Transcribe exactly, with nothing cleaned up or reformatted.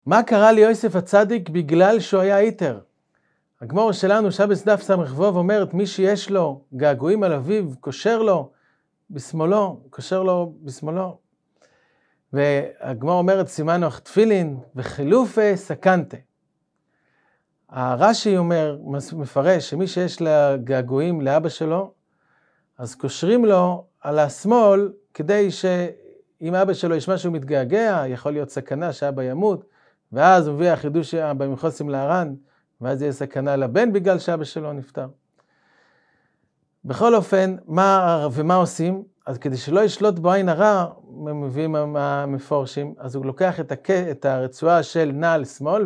מה קרה ליוסף הצדיק בגלל שהוא היה איתר? הגמור שלנו, שבס דף ס"ו, אומרת, מי שיש לו געגועים על אביו, קושר לו בשמאלו, קושר לו בשמאלו. והגמור אומרת, סימנו תפילין וחילופה סקנטה. הרש"י אומר, מפרש, שמי שיש לה געגועים לאבא שלו, אז קושרים לו על השמאל, כדי שאם אבא שלו ישמע שהוא מתגעגע, יכול להיות סכנה שאבא ימות, ואז הוא מביא החידוש אבא מחוסם להרן, ואז יהיה סכנה לבן בגלל שאבא שלו נפטר. בכל אופן, מה ומה עושים? אז כדי שלא ישלוט בעין הרע, מביאים המפורשים, אז הוא לוקח את, הק... את הרצועה של נעל שמאל,